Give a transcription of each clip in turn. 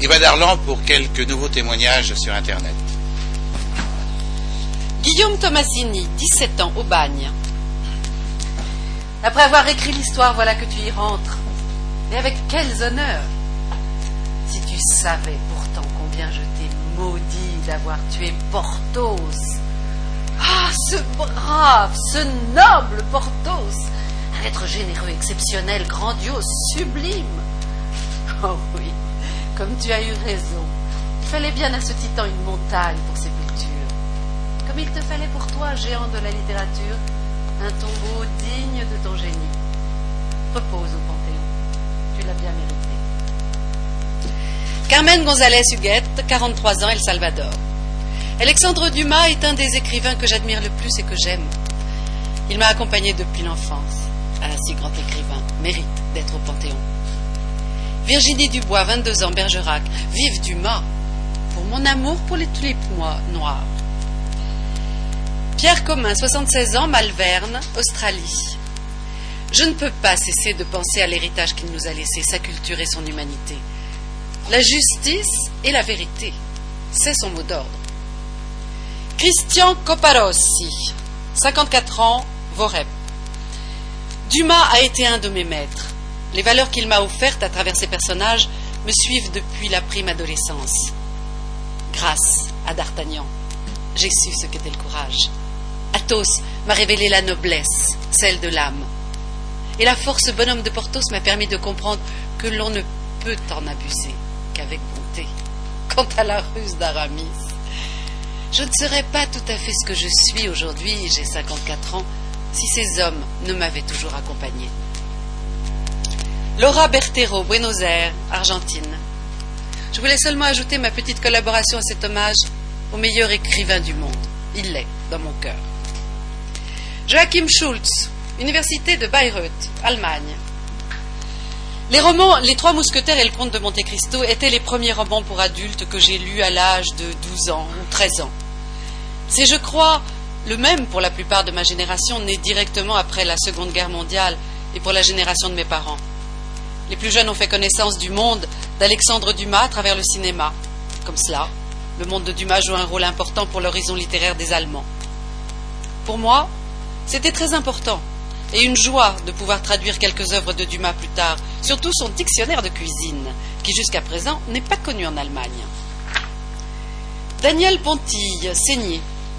Eva Darlan pour quelques nouveaux témoignages sur Internet. Guillaume Tomasini, 17 ans, au Bagne. Après avoir écrit l'histoire, voilà que tu y rentres. Et avec quels honneurs! Si tu savais pourtant combien je t'ai maudit d'avoir tué Porthos. Ah, ce brave, ce noble Porthos! Un être généreux, exceptionnel, grandiose, sublime. Oh oui, comme tu as eu raison. Il fallait bien à ce titan une montagne pour sépulture. Comme il te fallait pour toi, géant de la littérature, un tombeau digne de ton génie. Repose au Panthéon. Tu l'as bien mérité. Carmen González Huguette, 43 ans, El Salvador. Alexandre Dumas est un des écrivains que j'admire le plus et que j'aime. Il m'a accompagné depuis l'enfance. Un si grand écrivain mérite d'être au Panthéon. Virginie Dubois, 22 ans, Bergerac. Vive Dumas, pour mon amour pour les tulipes noires. Pierre Commun, 76 ans, Malverne, Australie. Je ne peux pas cesser de penser à l'héritage qu'il nous a laissé, sa culture et son humanité. La justice et la vérité, c'est son mot d'ordre. Christian Coparossi, 54 ans, Vorep. Dumas a été un de mes maîtres. Les valeurs qu'il m'a offertes à travers ses personnages me suivent depuis la prime adolescence. Grâce à D'Artagnan, j'ai su ce qu'était le courage. Athos m'a révélé la noblesse, celle de l'âme. Et la force bonhomme de Porthos m'a permis de comprendre que l'on ne peut en abuser qu'avec bonté. Quant à la ruse d'Aramis, je ne serais pas tout à fait ce que je suis aujourd'hui, j'ai 54 ans, si ces hommes ne m'avaient toujours accompagné. Laura Bertero, Buenos Aires, Argentine. Je voulais seulement ajouter ma petite collaboration à cet hommage au meilleur écrivain du monde. Il l'est, dans mon cœur. Joachim Schultz, Université de Bayreuth, Allemagne. Les romans Les Trois Mousquetaires et Le Comte de Monte Cristo étaient les premiers romans pour adultes que j'ai lus à l'âge de 12 ans ou 13 ans. C'est, je crois, le même pour la plupart de ma génération, née directement après la Seconde Guerre mondiale et pour la génération de mes parents. Les plus jeunes ont fait connaissance du monde d'Alexandre Dumas à travers le cinéma. Comme cela, le monde de Dumas joue un rôle important pour l'horizon littéraire des Allemands. Pour moi, c'était très important et une joie de pouvoir traduire quelques œuvres de Dumas plus tard, surtout son dictionnaire de cuisine, qui jusqu'à présent n'est pas connu en Allemagne. Daniel Pontille, Seigné.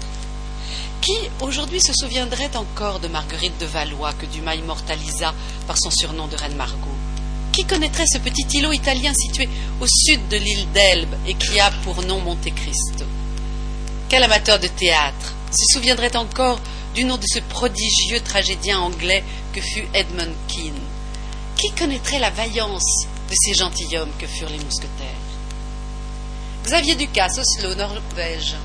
Qui aujourd'hui se souviendrait encore de Marguerite de Valois que Dumas immortalisa par son surnom de Reine Margot? Qui connaîtrait ce petit îlot italien situé au sud de l'île d'Elbe et qui a pour nom Monte Cristo? Quel amateur de théâtre se souviendrait encore du nom de ce prodigieux tragédien anglais que fut Edmund Kean? Qui connaîtrait la vaillance de ces gentilshommes que furent les mousquetaires? Xavier Ducasse, Oslo, Norvège.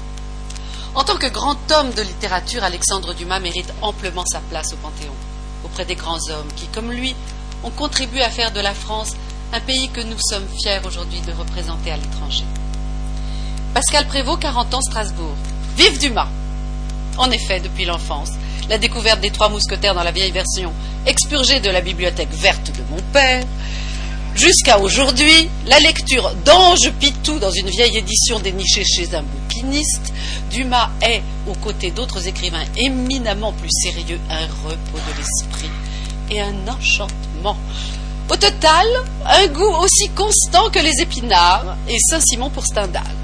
En tant que grand homme de littérature, Alexandre Dumas mérite amplement sa place au Panthéon, auprès des grands hommes qui, comme lui, ont contribué à faire de la France un pays que nous sommes fiers aujourd'hui de représenter à l'étranger. Pascal Prévost, 40 ans, Strasbourg. Vive Dumas! En effet, depuis l'enfance, la découverte des Trois Mousquetaires dans la vieille version expurgée de la bibliothèque verte de mon père, jusqu'à aujourd'hui, la lecture d'Ange Pitou dans une vieille édition dénichée chez un bouquiniste, Dumas est, aux côtés d'autres écrivains éminemment plus sérieux, un repos de l'esprit et un enchantement. Au total, un goût aussi constant que les épinards et Saint-Simon pour Stendhal.